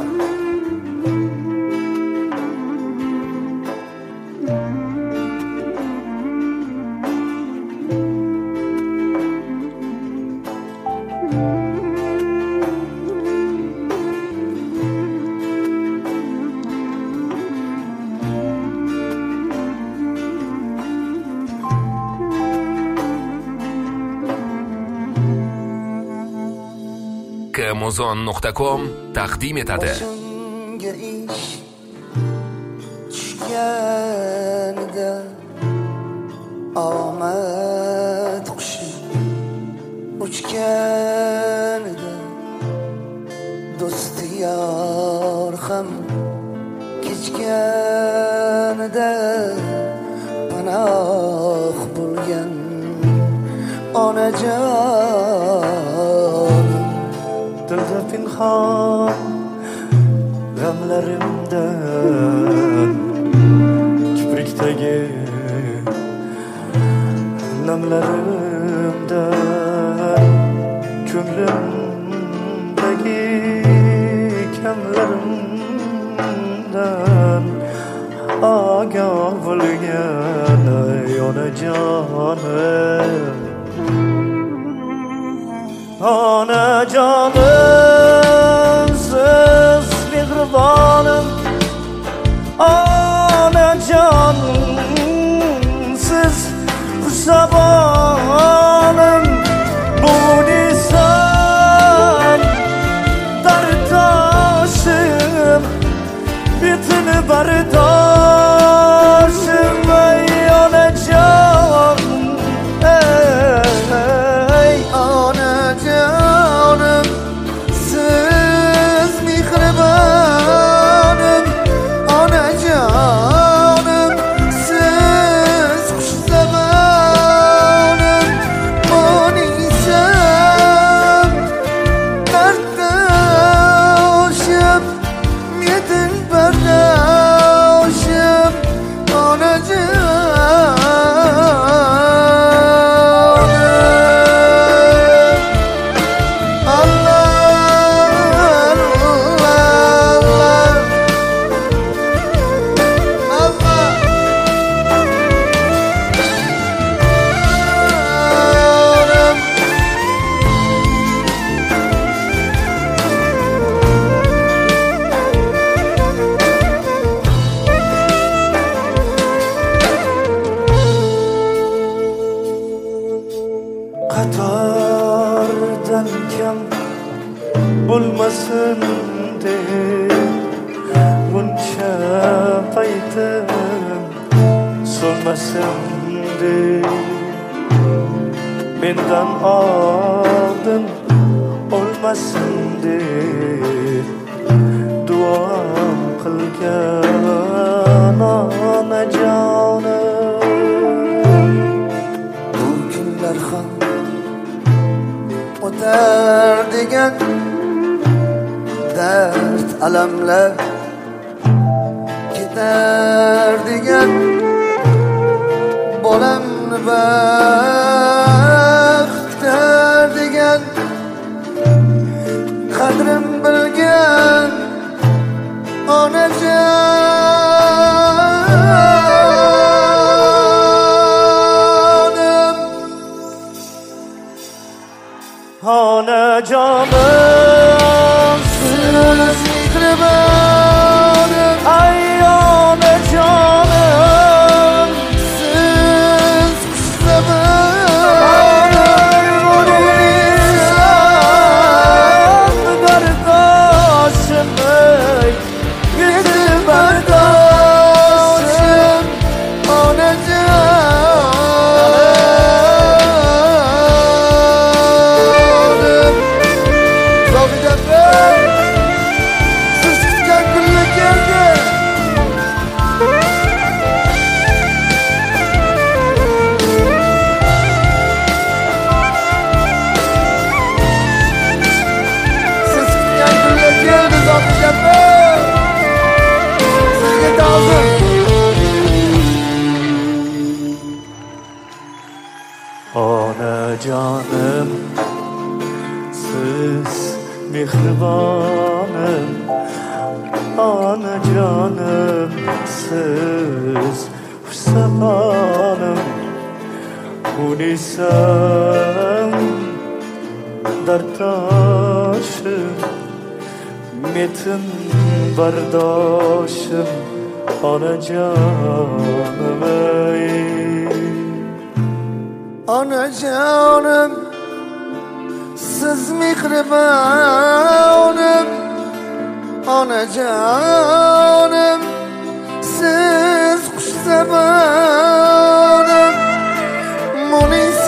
Onajon. Amazon.com taqdim etadi. Boshimga ish tushganida omad qushi uchganida do'sti yor ham kechganida panoh bo'lgan onajon. Dilda pinhon g'amlarimdan kiprikdagi namlarimdan ko'nglimdagi kamlarimdan ogoh bo'lgan onajonim. Onajonim siz mehribonim, onajonim siz xushzabonim. Bunisan dardoshim, bitini bardoshim. Ey onajon, ey onajonim siz mehribonim, onajonim siz xushzabonim. Bunisan bardoshim, yetin bardoshim, onajon. Qatordan kam bo'lmasin deb buncha paytim so'lmasin deb mendan oldin o'lmasin deb duo qilgan onajonim. Bu kunlar ham o'tar degan dard alamlar ketar degan bolamni baxtar degan qadrim bilgan onajonim. Onajonim siz mehribonim, ay onajonim siz xushzabonim. Bardoshim, yetim bardoshim, onajon. Onajonim siz mehribonim, Anacanım siz Hüseyanım Unisem dertaşım Metin bardaşım Anacanım ey Anacanım siz mihribanım Anacanım siz kuşsebanım Munis